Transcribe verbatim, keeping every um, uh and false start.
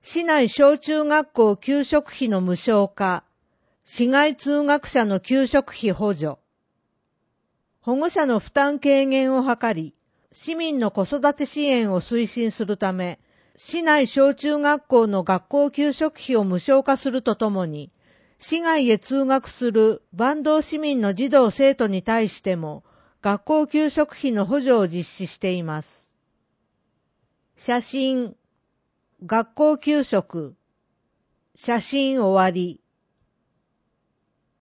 市内小中学校給食費の無償化、市外通学者の給食費補助、保護者の負担軽減を図り、市民の子育て支援を推進するため、市内小中学校の学校給食費を無償化するとともに、市外へ通学する坂東市民の児童生徒に対しても、学校給食費の補助を実施しています。写真、学校給食、写真終わり。